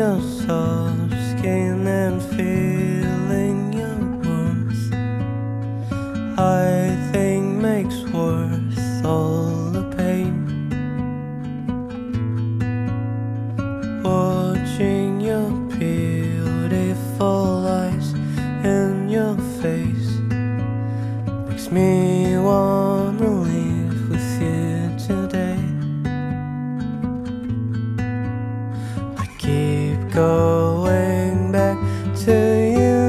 your soft skin and feeling your warmth, I think makes worth all the pain. Watching your beautiful eyes in your face makes me wanna live with you today. I keep going back to you,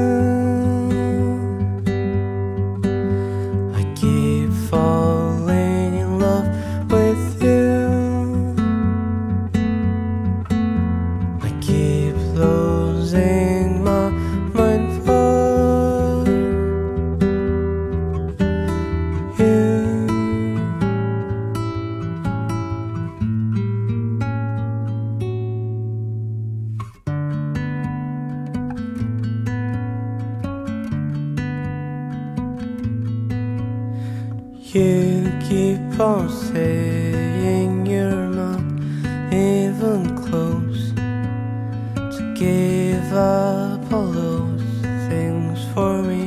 I keep falling in love with you, I keep losing my mind for you. You keep on saying you're not even close to give up all those things for me,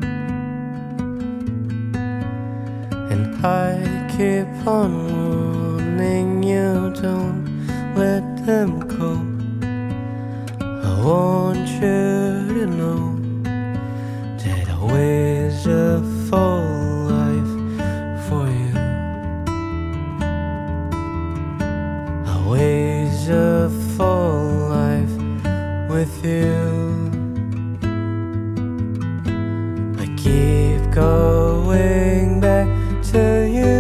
and I keep on warning you, don't let them go. I want you to know that I wish a full life for you. I wish a full life with you. I keep going back to you,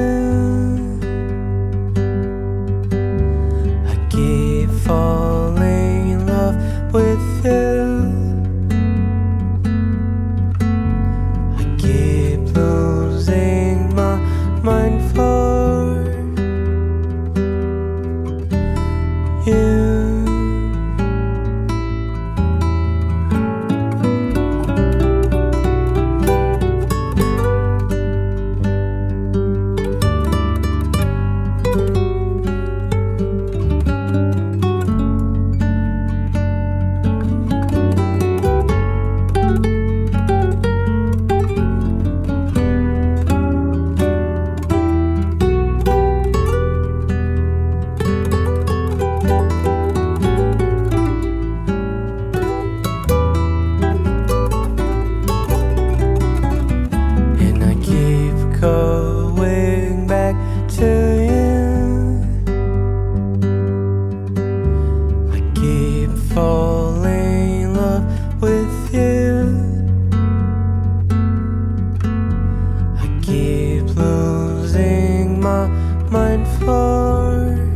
I keep falling in love with you, I keep losing my mind for you. Going back to you, I keep falling in love with you, I keep losing my mind for